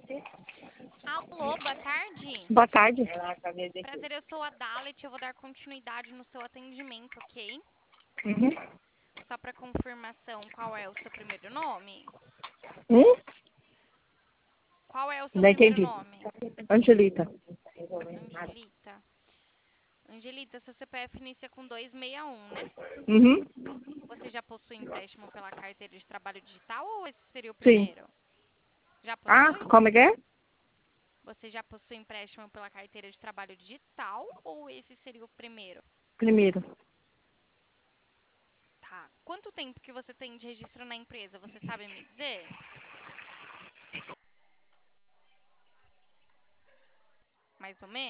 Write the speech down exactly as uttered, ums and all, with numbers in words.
Alô, boa tarde. Boa tarde. Prazer, eu sou a Dalet. Eu vou dar continuidade no seu atendimento, ok? Uhum. Só para confirmação, qual é o seu primeiro nome? Hum? Qual é o seu Não primeiro entendi. nome? Angelita. Angelita. Angelita, seu C P F inicia com dois seis um, né? Uhum. Você já possui empréstimo pela carteira de trabalho digital ou esse seria o Sim. primeiro? Já Ah, possui? como é que é? Você já possui empréstimo pela carteira de trabalho digital ou esse seria o primeiro? Primeiro. Tá. Quanto tempo que você tem de registro na empresa? Você sabe me dizer? Mais ou menos?